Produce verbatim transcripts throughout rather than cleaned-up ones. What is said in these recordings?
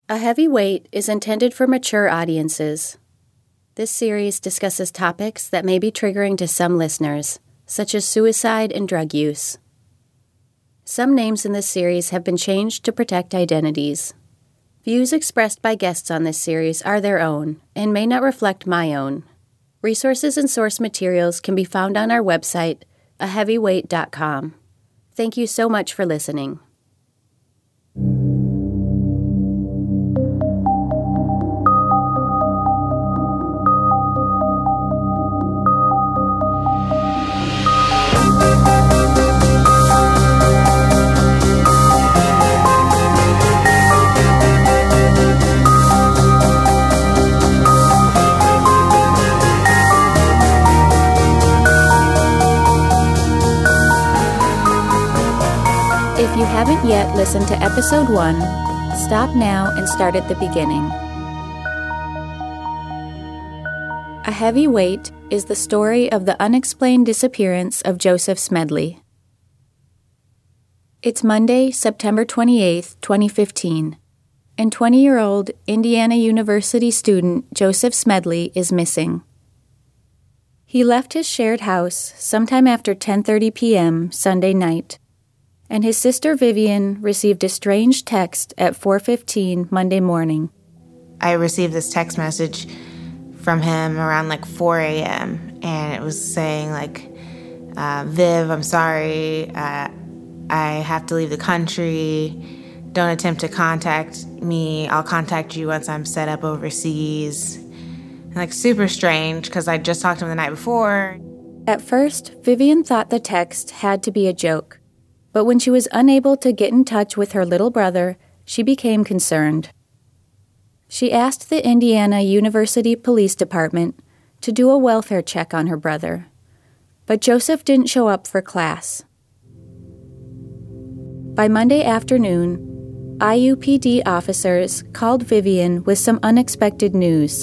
A Heavy Weight is intended for mature audiences. This series discusses topics that may be triggering to some listeners, such as suicide and drug use. Some names in this series have been changed to protect identities. Views expressed by guests on this series are their own and may not reflect my own. Resources and source materials can be found on our website, a heavyweight dot com. Thank you so much for listening. If you haven't yet listened to episode one, stop now and start at the beginning. A Heavy Weight is the story of the unexplained disappearance of Joseph Smedley. It's Monday, September twenty-eighth, twenty fifteen, and twenty-year-old Indiana University student Joseph Smedley is missing. He left his shared house sometime after ten thirty p.m. Sunday night, and his sister Vivian received a strange text at four fifteen Monday morning. I received this text message from him around like four a.m. and it was saying like, uh, Viv, I'm sorry, uh, I have to leave the country. Don't attempt to contact me. I'll contact you once I'm set up overseas. And like super strange because I just talked to him the night before. At first, Vivian thought the text had to be a joke. But when she was unable to get in touch with her little brother, she became concerned. She asked the Indiana University Police Department to do a welfare check on her brother, but Joseph didn't show up for class. By Monday afternoon, I U P D officers called Vivian with some unexpected news.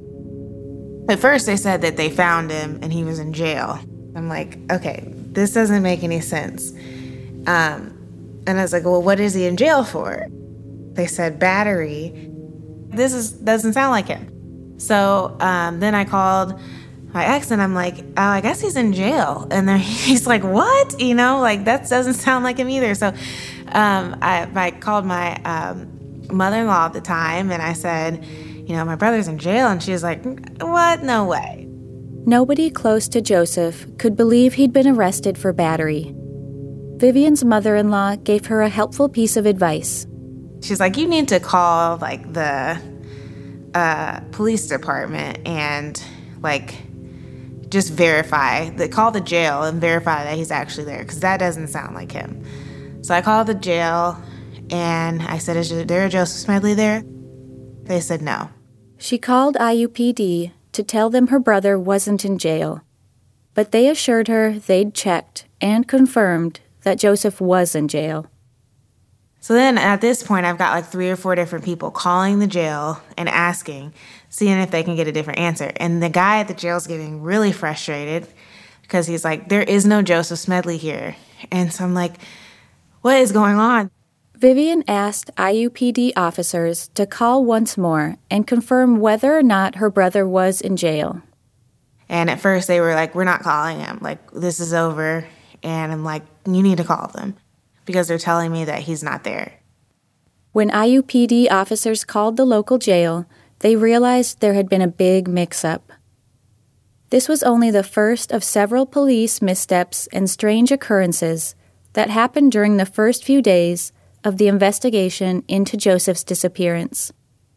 At first, they said that they found him and he was in jail. I'm like, okay, this doesn't make any sense. Um, and I was like, well, what is he in jail for? They said battery. This is doesn't sound like him. So um, then I called my ex and I'm like, oh, I guess he's in jail. And then he's like, what? You know, like that doesn't sound like him either. So um, I, I called my um, mother-in-law at the time and I said, you know, my brother's in jail. And she was like, what? No way. Nobody close to Joseph could believe he'd been arrested for battery. Vivian's mother-in-law gave her a helpful piece of advice. She's like, you need to call, like, the uh, police department and, like, just verify. The, call the jail and verify that he's actually there, because that doesn't sound like him. So I called the jail, and I said, is there a Joseph Smedley there? They said no. She called I U P D to tell them her brother wasn't in jail, but they assured her they'd checked and confirmed that Joseph was in jail. So then at this point, I've got like three or four different people calling the jail and asking, seeing if they can get a different answer. And the guy at the jail is getting really frustrated because he's like, there is no Joseph Smedley here. And so I'm like, what is going on? Vivian asked I U P D officers to call once more and confirm whether or not her brother was in jail. And at first they were like, we're not calling him. Like, this is over. And I'm like, you need to call them because they're telling me that he's not there. When I U P D officers called the local jail, they realized there had been a big mix-up. This was only the first of several police missteps and strange occurrences that happened during the first few days of the investigation into Joseph's disappearance.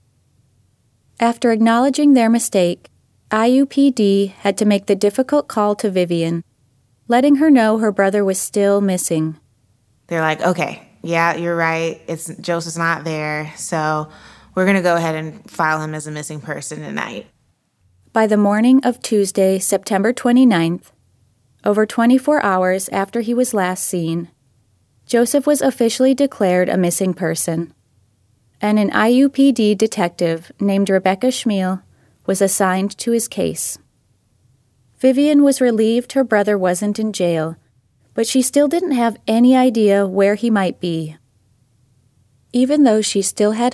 After acknowledging their mistake, I U P D had to make the difficult call to Vivian, letting her know her brother was still missing. They're like, okay, yeah, you're right. It's Joseph's not there, so we're going to go ahead and file him as a missing person tonight. By the morning of Tuesday, September twenty-ninth, over twenty-four hours after he was last seen, Joseph was officially declared a missing person, and an I U P D detective named Rebecca Schmiel was assigned to his case. Vivian was relieved her brother wasn't in jail, but she still didn't have any idea where he might be. Even though she still had hope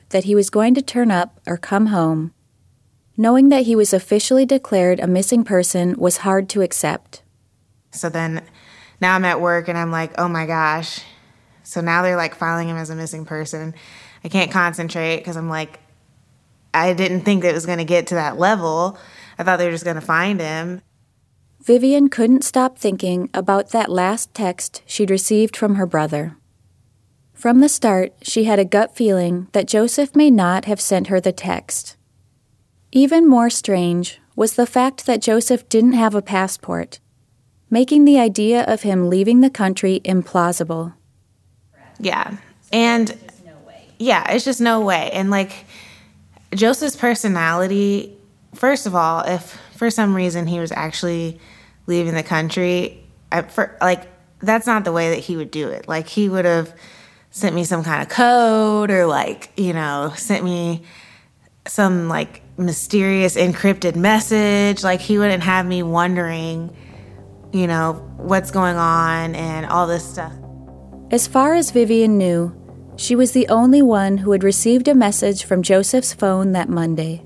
that he was going to turn up or come home. Knowing that he was officially declared a missing person was hard to accept. So then now I'm at work and I'm like, oh my gosh. So now they're like filing him as a missing person. I can't concentrate because I'm like, I didn't think that it was going to get to that level. I thought they were just going to find him. Vivian couldn't stop thinking about that last text she'd received from her brother. From the start, she had a gut feeling that Joseph may not have sent her the text. Even more strange was the fact that Joseph didn't have a passport, making the idea of him leaving the country implausible. Yeah, and yeah, it's just no way. And like Joseph's personality, first of all, if for some reason he was actually leaving the country, I, for, like that's not the way that he would do it. Like he would have sent me some kind of code or like, you know, sent me some like mysterious encrypted message. Like he wouldn't have me wondering, you know, what's going on and all this stuff. As far as Vivian knew, she was the only one who had received a message from Joseph's phone that Monday.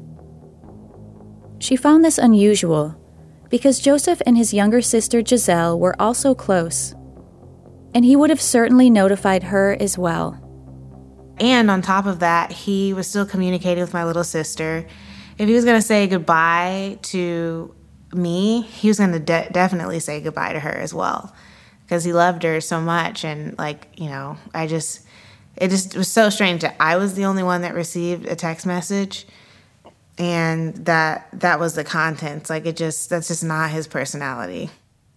She found this unusual because Joseph and his younger sister Giselle were also close, and he would have certainly notified her as well. And on top of that, he was still communicating with my little sister. If he was going to say goodbye to me, he was going to de- definitely say goodbye to her as well because he loved her so much. And like, you know, I just, it just was so strange that I was the only one that received a text message and that that was the contents. Like it just, that's just not his personality.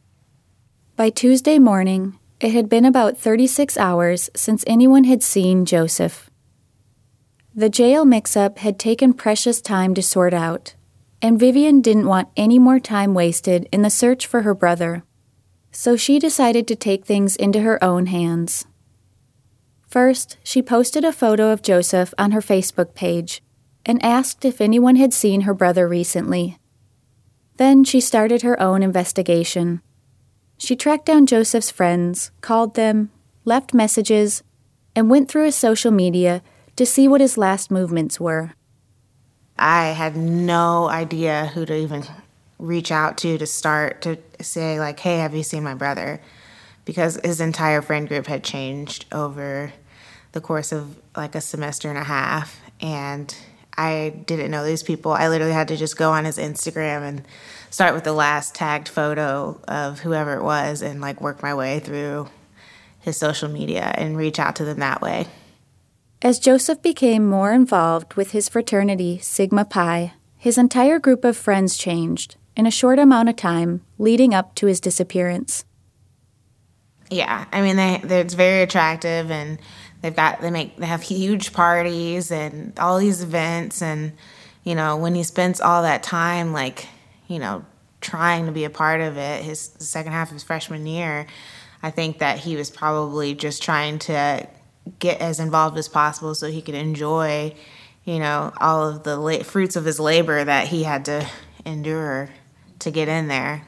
By Tuesday morning, it had been about thirty-six hours since anyone had seen Joseph. The jail mix-up had taken precious time to sort out, and Vivian didn't want any more time wasted in the search for her brother, so she decided to take things into her own hands. First, she posted a photo of Joseph on her Facebook page and asked if anyone had seen her brother recently. Then she started her own investigation. She tracked down Joseph's friends, called them, left messages, and went through his social media to see what his last movements were. I had no idea who to even reach out to to start to say, like, hey, have you seen my brother? Because his entire friend group had changed over the course of like a semester and a half, and I didn't know these people. I literally had to just go on his Instagram and start with the last tagged photo of whoever it was and like work my way through his social media and reach out to them that way. As Joseph became more involved with his fraternity, Sigma Pi, his entire group of friends changed in a short amount of time leading up to his disappearance. Yeah, I mean, they they're, it's very attractive, and they've got they make they have huge parties and all these events, and you know, when he spends all that time like, you know, trying to be a part of it, his the second half of his freshman year, I think that he was probably just trying to get as involved as possible so he could enjoy, you know, all of the la- fruits of his labor that he had to endure to get in there.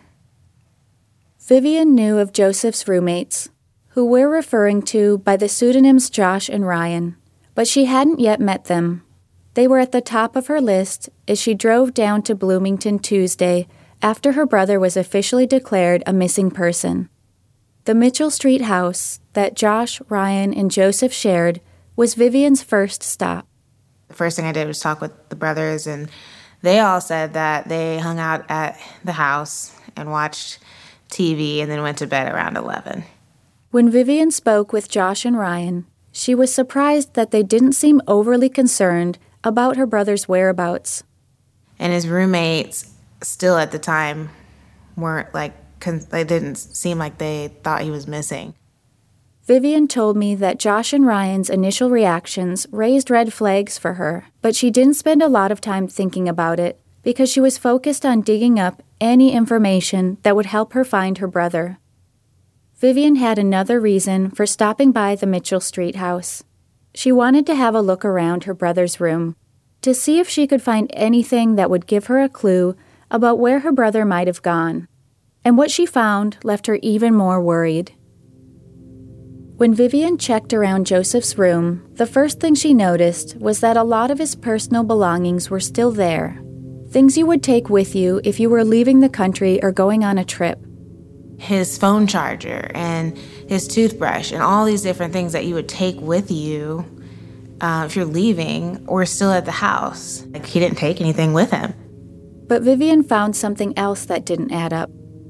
Vivian knew of Joseph's roommates, who we're referring to by the pseudonyms Josh and Ryan, but she hadn't yet met them. They were at the top of her list as she drove down to Bloomington Tuesday after her brother was officially declared a missing person. The Mitchell Street house that Josh, Ryan, and Joseph shared was Vivian's first stop. The first thing I did was talk with the brothers, and they all said that they hung out at the house and watched T V and then went to bed around eleven. When Vivian spoke with Josh and Ryan, she was surprised that they didn't seem overly concerned about her brother's whereabouts. And his roommates still at the time weren't like, con- they didn't seem like they thought he was missing. Vivian told me that Josh and Ryan's initial reactions raised red flags for her, but she didn't spend a lot of time thinking about it because she was focused on digging up any information that would help her find her brother. Vivian had another reason for stopping by the Mitchell Street house. She wanted to have a look around her brother's room to see if she could find anything that would give her a clue about where her brother might have gone. And what she found left her even more worried. When Vivian checked around Joseph's room, the first thing she noticed was that a lot of his personal belongings were still there. Things you would take with you if you were leaving the country or going on a trip. His phone charger and his toothbrush and all these different things that you would take with you uh, if you're leaving or still at the house. Like, he didn't take anything with him. But Vivian found something else that didn't add up.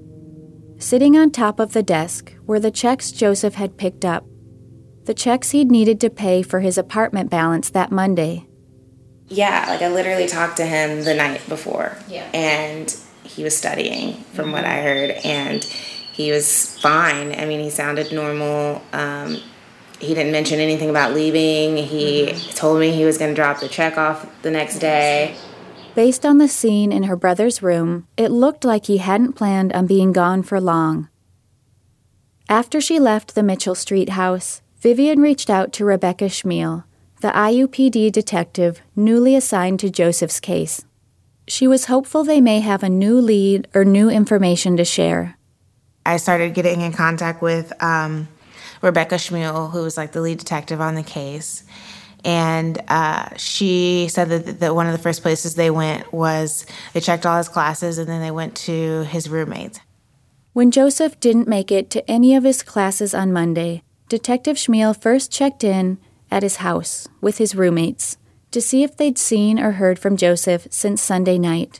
Sitting on top of the desk were the checks Joseph had picked up. The checks he'd needed to pay for his apartment balance that Monday. Yeah, like I literally talked to him the night before. Yeah. And he was studying, from what I heard, and he was fine. I mean, he sounded normal. Um, he didn't mention anything about leaving. He mm-hmm. told me he was going to drop the check off the next day. Based on the scene in her brother's room, it looked like he hadn't planned on being gone for long. After she left the Mitchell Street house, Vivian reached out to Rebecca Schmiel, the I U P D detective newly assigned to Joseph's case. She was hopeful they may have a new lead or new information to share. I started getting in contact with um, Rebecca Schmiel, who was like the lead detective on the case. And uh, she said that, that one of the first places they went was they checked all his classes, and then they went to his roommates. When Joseph didn't make it to any of his classes on Monday, Detective Schmiel first checked in at his house with his roommates to see if they'd seen or heard from Joseph since Sunday night.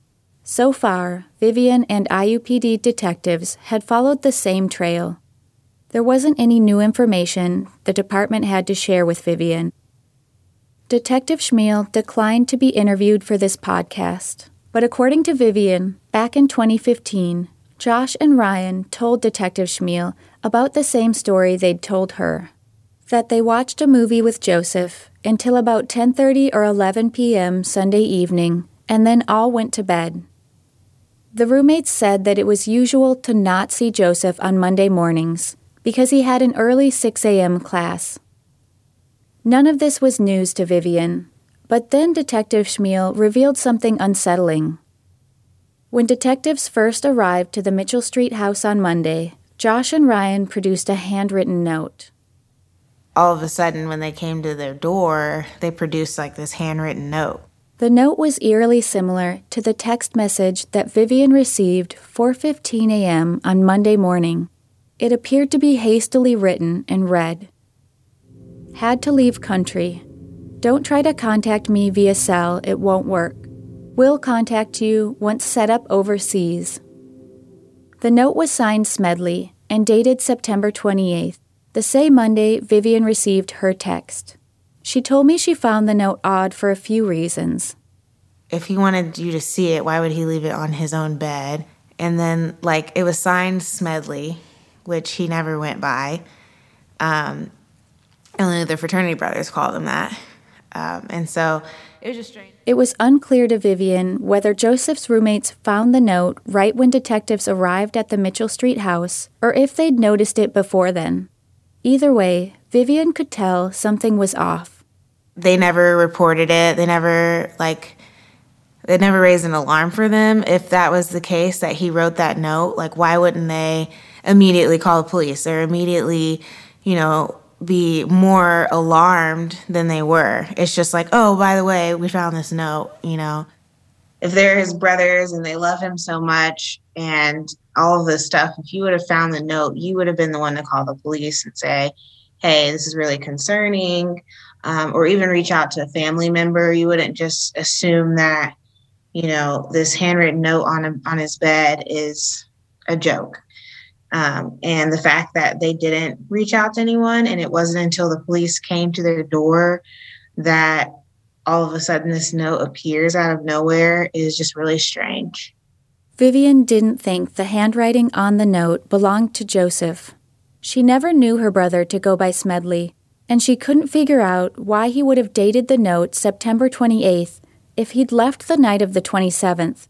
So far, Vivian and I U P D detectives had followed the same trail. There wasn't any new information the department had to share with Vivian. Detective Schmiel declined to be interviewed for this podcast, but according to Vivian, back in twenty fifteen, Josh and Ryan told Detective Schmiel about the same story they'd told her, that they watched a movie with Joseph until about ten thirty or eleven p.m. Sunday evening, and then all went to bed. The roommates said that it was usual to not see Joseph on Monday mornings because he had an early six a.m. class. None of this was news to Vivian, but then Detective Schmiel revealed something unsettling. When detectives first arrived to the Mitchell Street house on Monday, Josh and Ryan produced a handwritten note. All of a sudden, when they came to their door, they produced like this handwritten note. The note was eerily similar to the text message that Vivian received four fifteen a.m. on Monday morning. It appeared to be hastily written and read, "Had to leave country. Don't try to contact me via cell, it won't work. Will contact you once set up overseas." The note was signed Smedley and dated September twenty-eighth, the same Monday Vivian received her text. She told me she found the note odd for a few reasons. If he wanted you to see it, why would he leave it on his own bed? And then, like, it was signed Smedley, which he never went by. Um, only the fraternity brothers called him that. Um, and so it was just strange. It was unclear to Vivian whether Joseph's roommates found the note right when detectives arrived at the Mitchell Street house or if they'd noticed it before then. Either way, Vivian could tell something was off. They never reported it. They never, like, they never raised an alarm for them. If that was the case, that he wrote that note, like, why wouldn't they immediately call the police or immediately, you know, be more alarmed than they were? It's just like, oh, by the way, we found this note, you know. If they're his brothers and they love him so much and all of this stuff, if you would have found the note, you would have been the one to call the police and say, hey, this is really concerning, um, or even reach out to a family member. You wouldn't just assume that, you know, this handwritten note on a, on his bed is a joke. Um, and the fact that they didn't reach out to anyone, and it wasn't until the police came to their door that all of a sudden this note appears out of nowhere is just really strange. Vivian didn't think the handwriting on the note belonged to Joseph. She never knew her brother to go by Smedley, and she couldn't figure out why he would have dated the note September twenty-eighth if he'd left the night of the twenty-seventh.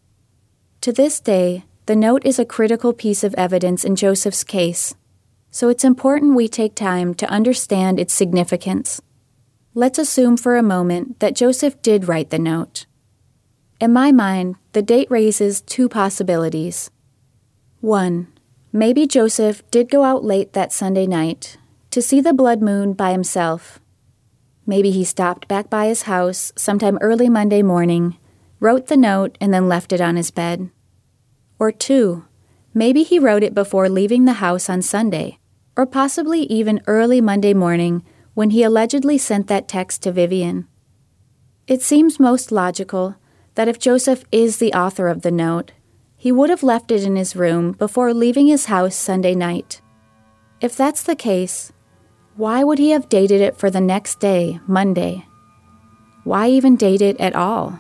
To this day, the note is a critical piece of evidence in Joseph's case, so it's important we take time to understand its significance. Let's assume for a moment that Joseph did write the note. In my mind, the date raises two possibilities. One, maybe Joseph did go out late that Sunday night, to see the blood moon by himself. Maybe he stopped back by his house sometime early Monday morning, wrote the note, and then left it on his bed. Or two, maybe he wrote it before leaving the house on Sunday, or possibly even early Monday morning when he allegedly sent that text to Vivian. It seems most logical that if Joseph is the author of the note, he would have left it in his room before leaving his house Sunday night. If that's the case, why would he have dated it for the next day, Monday? Why even date it at all?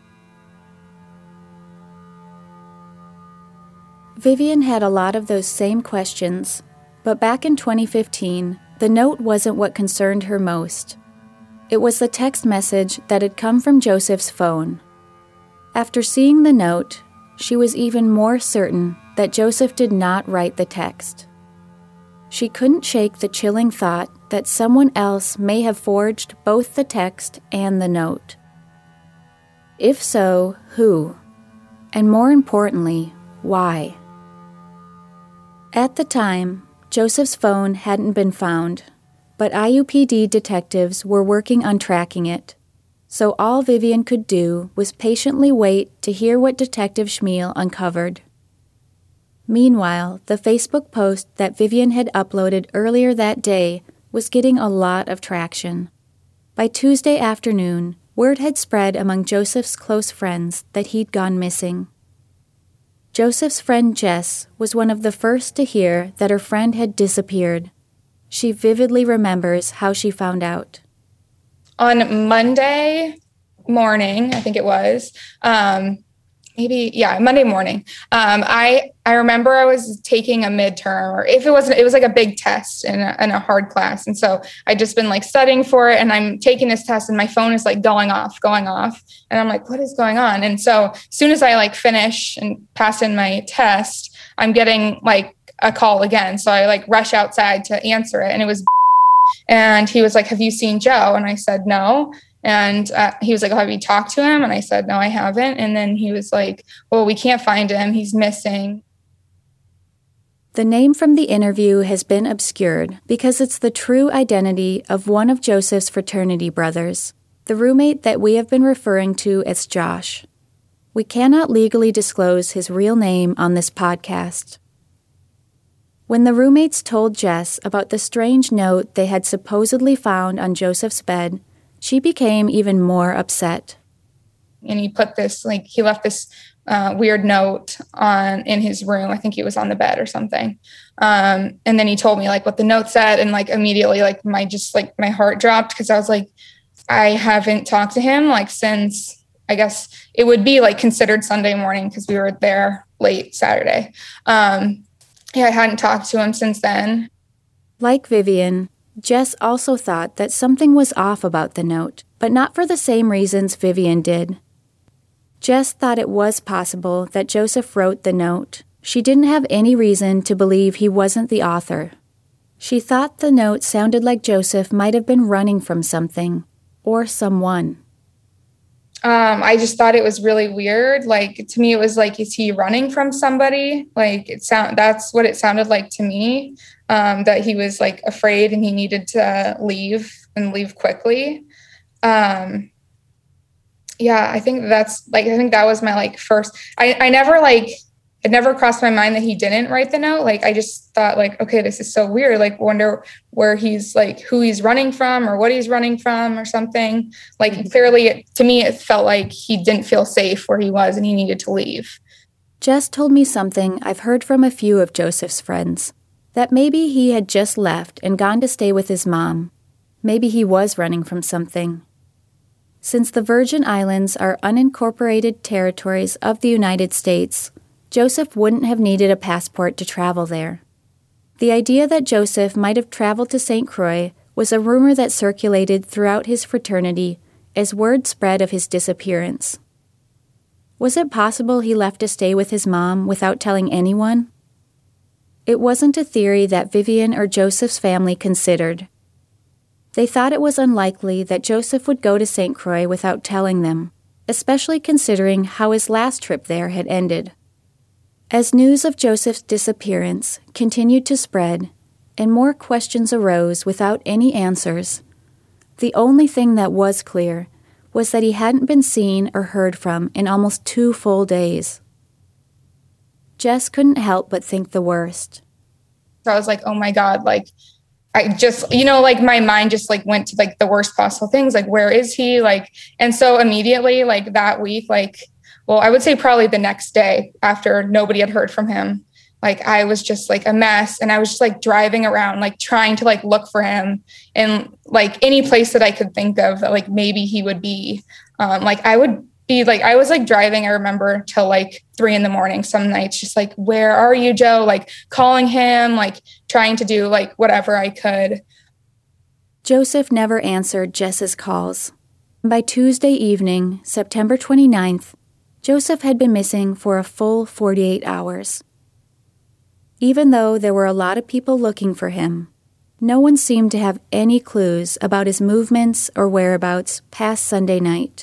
Vivian had a lot of those same questions, but back in twenty fifteen, the note wasn't what concerned her most. It was the text message that had come from Joseph's phone. After seeing the note, she was even more certain that Joseph did not write the text. She couldn't shake the chilling thought that someone else may have forged both the text and the note. If so, who? And more importantly, why? At the time, Joseph's phone hadn't been found, but I U P D detectives were working on tracking it, so all Vivian could do was patiently wait to hear what Detective Schmiel uncovered. Meanwhile, the Facebook post that Vivian had uploaded earlier that day was getting a lot of traction. By Tuesday afternoon, word had spread among Joseph's close friends that he'd gone missing. Joseph's friend Jess was one of the first to hear that her friend had disappeared. She vividly remembers how she found out. On Monday morning, I think it was, um, maybe, yeah, Monday morning, um, I I remember I was taking a midterm, or if it wasn't, it was like a big test in a, in a hard class. And so I'd just been like studying for it, and I'm taking this test and my phone is like going off, going off. And I'm like, what is going on? And so as soon as I like finish and pass in my test, I'm getting like a call again. So I like rush outside to answer it, and it was, and he was like, have you seen Joe? And I said, no. And uh, he was like, oh, have you talked to him? And I said, no, I haven't. And then he was like, well, we can't find him. He's missing. The name from the interview has been obscured because it's the true identity of one of Joseph's fraternity brothers, the roommate that we have been referring to as Josh. We cannot legally disclose his real name on this podcast. When the roommates told Jess about the strange note they had supposedly found on Joseph's bed, she became even more upset. And he put this, like, he left this uh, weird note on in his room. I think it was on the bed or something. Um, and then he told me like what the note said, and like immediately, like my just like my heart dropped, because I was like, I haven't talked to him like since, I guess it would be like considered Sunday morning because we were there late Saturday. Um, yeah, I hadn't talked to him since then. Like Vivian, Jess also thought that something was off about the note, but not for the same reasons Vivian did. Jess thought it was possible that Joseph wrote the note. She didn't have any reason to believe he wasn't the author. She thought the note sounded like Joseph might have been running from something or someone. Um, I just thought it was really weird. Like, to me, it was like, is he running from somebody? Like, it sound that's what it sounded like to me, um, that he was like afraid and he needed to leave and leave quickly. Um, yeah, I think that's like, I think that was my like first, I, I never like, it never crossed my mind that he didn't write the note. Like, I just thought like, okay, this is so weird. Like, wonder where he's like, who he's running from or what he's running from or something. Like, mm-hmm. Clearly to me, it felt like he didn't feel safe where he was and he needed to leave. Jess told me something I've heard from a few of Joseph's friends, that maybe he had just left and gone to stay with his mom. Maybe he was running from something. Since the Virgin Islands are unincorporated territories of the United States, Joseph wouldn't have needed a passport to travel there. The idea that Joseph might have traveled to Saint Croix was a rumor that circulated throughout his fraternity as word spread of his disappearance. Was it possible he left to stay with his mom without telling anyone? It wasn't a theory that Vivian or Joseph's family considered. They thought it was unlikely that Joseph would go to Saint Croix without telling them, especially considering how his last trip there had ended. As news of Joseph's disappearance continued to spread, and more questions arose without any answers. The only thing that was clear was that he hadn't been seen or heard from in almost two full days. Jess couldn't help but think the worst. So I was like, oh my God, like, I just, you know, like my mind just like went to like the worst possible things, like, where is he? Like, and so immediately, like that week, like, well, I would say probably the next day after nobody had heard from him, like I was just like a mess, and I was just like driving around, like trying to like look for him in like any place that I could think of that like maybe he would be. Um, like I would be like, I was like driving, I remember, till like three in the morning some nights, just like, where are you, Joe? Like calling him, like trying to do like whatever I could. Joseph never answered Jess's calls. By Tuesday evening, September twenty-ninth, Joseph had been missing for a full forty-eight hours. Even though there were a lot of people looking for him, no one seemed to have any clues about his movements or whereabouts past Sunday night.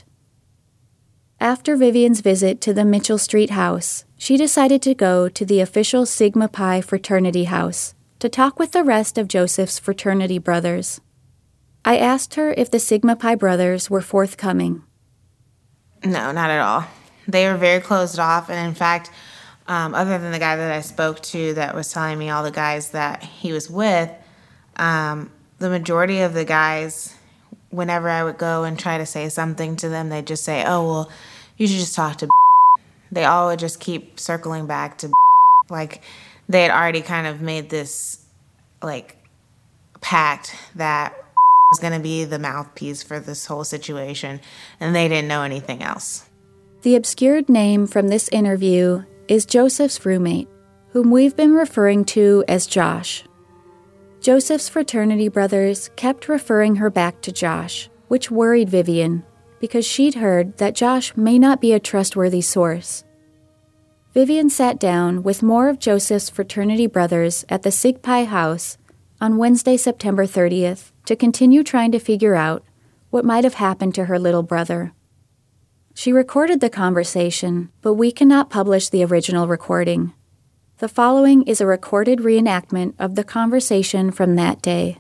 After Vivian's visit to the Mitchell Street house, she decided to go to the official Sigma Pi fraternity house to talk with the rest of Joseph's fraternity brothers. I asked her if the Sigma Pi brothers were forthcoming. No, not at all. They were very closed off, and in fact, um, other than the guy that I spoke to that was telling me all the guys that he was with, um, the majority of the guys, whenever I would go and try to say something to them, they'd just say, oh, well, you should just talk to They all would just keep circling back to like they had already kind of made this like pact that was going to be the mouthpiece for this whole situation, and they didn't know anything else. The obscured name from this interview is Joseph's roommate, whom we've been referring to as Josh. Joseph's fraternity brothers kept referring her back to Josh, which worried Vivian, because she'd heard that Josh may not be a trustworthy source. Vivian sat down with more of Joseph's fraternity brothers at the Sig Pi house on Wednesday, September thirtieth, to continue trying to figure out what might have happened to her little brother. She recorded the conversation, but we cannot publish the original recording. The following is a recorded reenactment of the conversation from that day.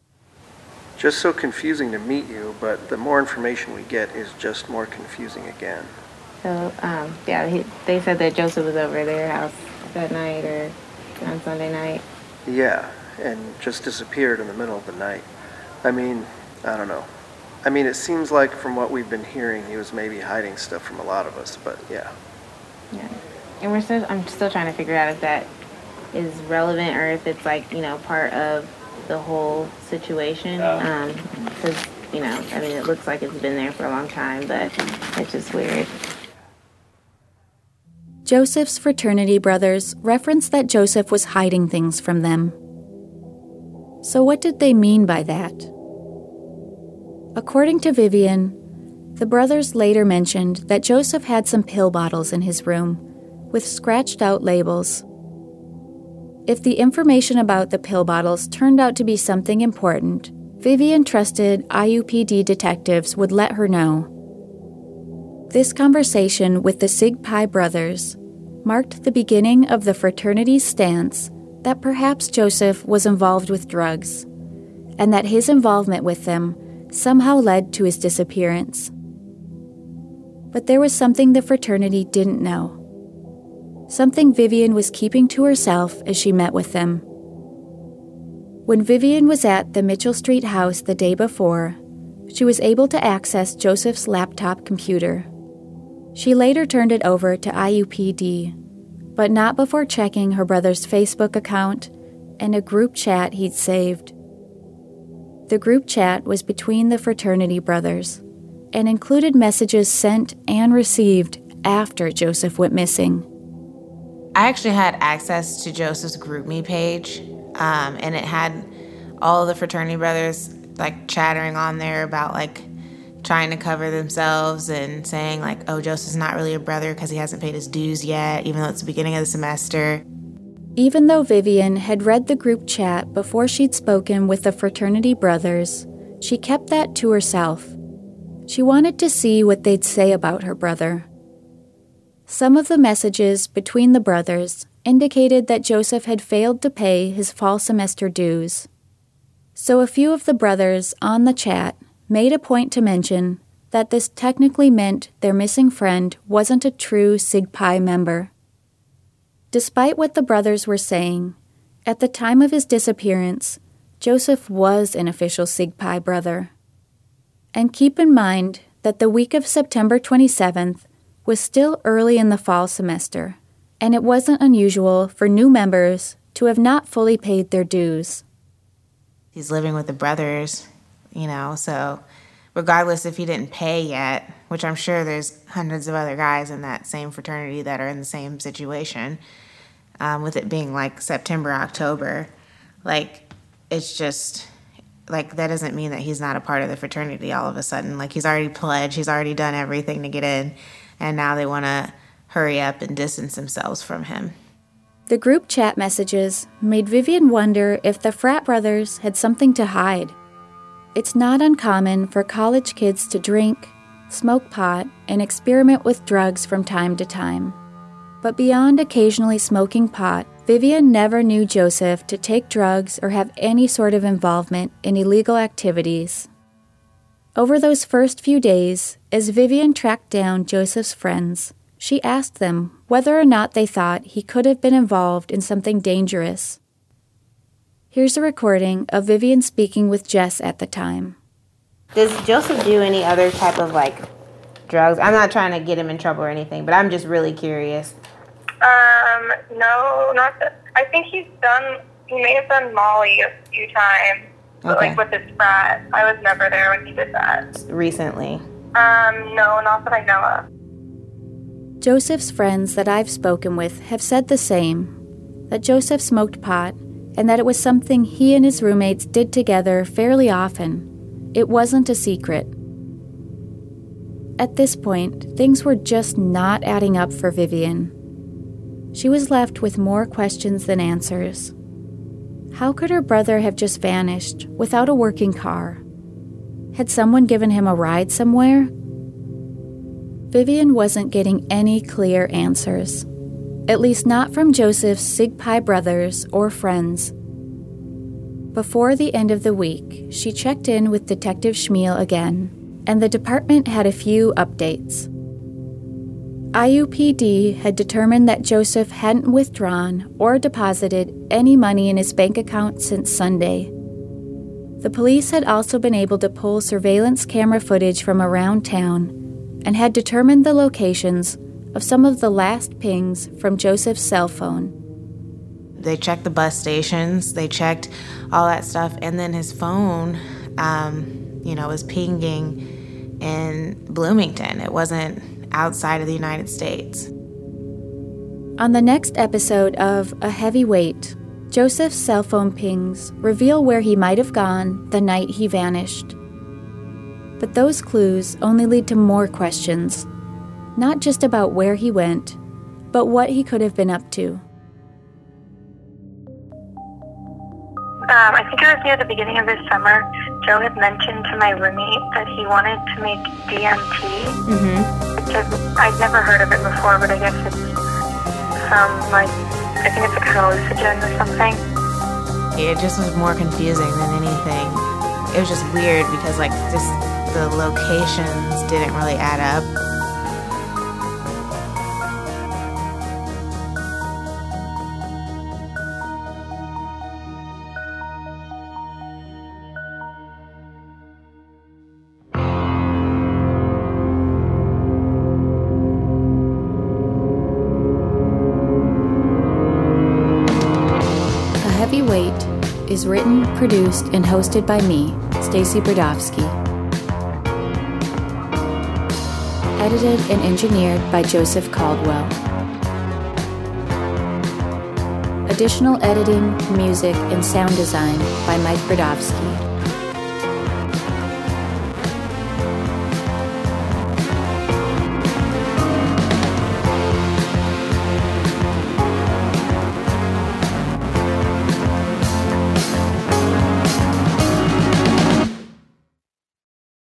Just so confusing to meet you, but the more information we get is just more confusing again. So, um, yeah, he, they said that Joseph was over at their house that night or on Sunday night. Yeah, and just disappeared in the middle of the night. I mean, I don't know. I mean, it seems like from what we've been hearing, he was maybe hiding stuff from a lot of us, but yeah. Yeah. And we're still, I'm still trying to figure out if that is relevant or if it's like, you know, part of the whole situation. Um, because, you know, I mean, it looks like it's been there for a long time, but it's just weird. Joseph's fraternity brothers referenced that Joseph was hiding things from them. So what did they mean by that? According to Vivian, the brothers later mentioned that Joseph had some pill bottles in his room with scratched-out labels. If the information about the pill bottles turned out to be something important, Vivian trusted I U P D detectives would let her know. This conversation with the Sig Pi brothers marked the beginning of the fraternity's stance that perhaps Joseph was involved with drugs, and that his involvement with them somehow led to his disappearance. But there was something the fraternity didn't know. Something Vivian was keeping to herself as she met with them. When Vivian was at the Mitchell Street house the day before, she was able to access Joseph's laptop computer. She later turned it over to I U P D, but not before checking her brother's Facebook account and a group chat he'd saved. The group chat was between the fraternity brothers and included messages sent and received after Joseph went missing. I actually had access to Joseph's GroupMe page, um, and it had all of the fraternity brothers like chattering on there about like trying to cover themselves and saying like, oh, Joseph's not really a brother because he hasn't paid his dues yet, even though it's the beginning of the semester. Even though Vivian had read the group chat before she'd spoken with the fraternity brothers, she kept that to herself. She wanted to see what they'd say about her brother. Some of the messages between the brothers indicated that Joseph had failed to pay his fall semester dues. So a few of the brothers on the chat made a point to mention that this technically meant their missing friend wasn't a true Sig Pi member. Despite what the brothers were saying, at the time of his disappearance, Joseph was an official Sig Pi brother. And keep in mind that the week of September twenty-seventh was still early in the fall semester, and it wasn't unusual for new members to have not fully paid their dues. He's living with the brothers, you know, so regardless if he didn't pay yet, which I'm sure there's hundreds of other guys in that same fraternity that are in the same situation, um, with it being like September, October, like, it's just, like, that doesn't mean that he's not a part of the fraternity all of a sudden. Like, he's already pledged, he's already done everything to get in, and now they want to hurry up and distance themselves from him. The group chat messages made Vivian wonder if the frat brothers had something to hide. It's not uncommon for college kids to drink, smoke pot, and experiment with drugs from time to time. But beyond occasionally smoking pot, Vivian never knew Joseph to take drugs or have any sort of involvement in illegal activities. Over those first few days, as Vivian tracked down Joseph's friends, she asked them whether or not they thought he could have been involved in something dangerous. Here's a recording of Vivian speaking with Jess at the time. Does Joseph do any other type of, like, drugs? I'm not trying to get him in trouble or anything, but I'm just really curious. Um, no, not that. I think he's done, he may have done Molly a few times, but, Okay. like, with his frat. I was never there when he did that. Recently. Um, no, not that I know of. Joseph's friends that I've spoken with have said the same, that Joseph smoked pot and that it was something he and his roommates did together fairly often. It wasn't a secret. At this point, things were just not adding up for Vivian. She was left with more questions than answers. How could her brother have just vanished without a working car? Had someone given him a ride somewhere? Vivian wasn't getting any clear answers, at least not from Joseph's Sig Pi brothers or friends. Before the end of the week, she checked in with Detective Schmiel again, and the department had a few updates. I U P D had determined that Joseph hadn't withdrawn or deposited any money in his bank account since Sunday. The police had also been able to pull surveillance camera footage from around town and had determined the locations of some of the last pings from Joseph's cell phone. They checked the bus stations, they checked all that stuff, and then his phone, um, you know, was pinging in Bloomington. It wasn't outside of the United States. On the next episode of A Heavy Weight, Joseph's cell phone pings reveal where he might have gone the night he vanished. But those clues only lead to more questions, not just about where he went, but what he could have been up to. Um, I think it was near the beginning of this summer. Joe had mentioned to my roommate that he wanted to make D M T. Mm-hmm. Which is, I'd never heard of it before, but I guess it's some, like, I think it's like hallucinogen or something. It just was more confusing than anything. It was just weird because, like, just the locations didn't really add up. A Heavy Weight is written, produced, and hosted by me, Stacy Brodowski. Edited and engineered by Joseph Caldwell. Additional editing, music, and sound design by Mike Brodowski.